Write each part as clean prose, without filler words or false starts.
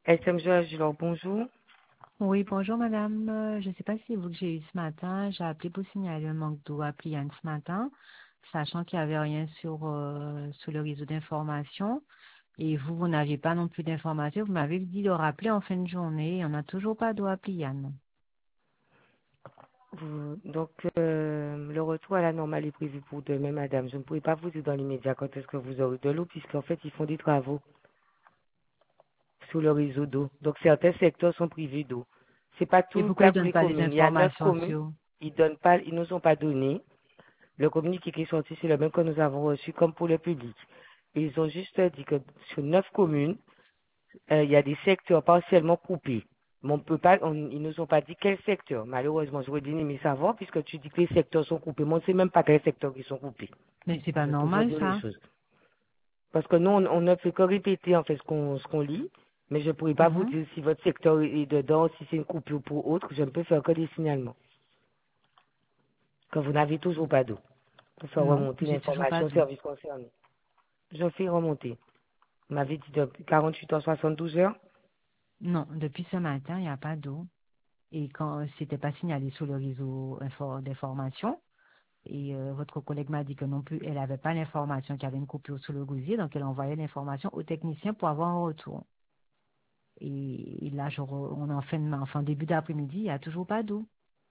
SM Joël Gilor, bonjour. Oui, bonjour madame. Je ne sais pas si c'est vous que j'ai eu ce matin. J'ai appelé pour signaler un manque d'eau à Pliane ce matin, sachant qu'il n'y avait rien sur le réseau d'information. Et vous n'aviez pas non plus d'informations. Vous m'avez dit de rappeler en fin de journée. On n'a toujours pas d'eau à Pliane. Donc, le retour à la normale est prévu pour demain, madame. Je ne pourrai pas vous dire dans l'immédiat quand est-ce que vous aurez de l'eau, puisqu'en fait, ils font des travaux sur le réseau d'eau. Donc, certains secteurs sont privés d'eau. C'est pas tout Et le pourquoi cas ils ne pour donnent les pas les communes. Il y a 9 informations communes. sur... Ils nous ont pas donné. Le communiqué qui est sorti, c'est le même que nous avons reçu comme pour le public. Ils ont juste dit que sur 9 communes, il y a des secteurs partiellement coupés. Mais on peut pas, ils nous ont pas dit quel secteur. Malheureusement, j'aurais bien aimé savoir, puisque tu dis que les secteurs sont coupés. Moi, on ne sait même pas quels secteurs qui sont coupés. Mais c'est pas Je vais toujours normal dire les ça. choses. Parce que nous, on ne fait que répéter, en fait, ce qu'on lit. Mais je ne pourrais pas vous Mhm. dire si votre secteur est dedans, si c'est une coupure pour autre. Je ne peux faire que des signalements. Quand vous n'avez toujours pas d'eau. Pour faire Non, remonter j'ai toujours pas l'information au d'eau. service concerné. Je fais remonter. Vous m'avez dit de 48 heures, 72 heures. Non, depuis ce matin, il n'y a pas d'eau. Et quand c'était pas signalé sur le réseau d'information, et votre collègue m'a dit que non plus, elle n'avait pas l'information qu'il y avait une coupure sur le gosier, donc elle envoyait l'information au technicien pour avoir un retour. Et là, on est en début d'après-midi, il n'y a toujours pas d'eau.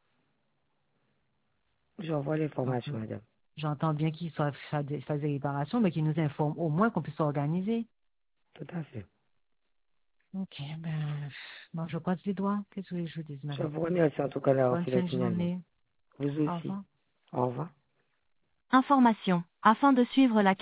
J'envoie Donc, l'information, madame. j'entends bien qu'ils fassent des réparations, mais qu'ils nous informent au moins qu'on puisse s'organiser. Tout à fait. Ok, ben, moi, je croise les doigts. Qu'est-ce que je vous dis, Je madame? vous remercie en tout cas d'avoir Bonne fait le fin de signalement. journée. Vous Au aussi. revoir. Au revoir. Information. Afin de suivre la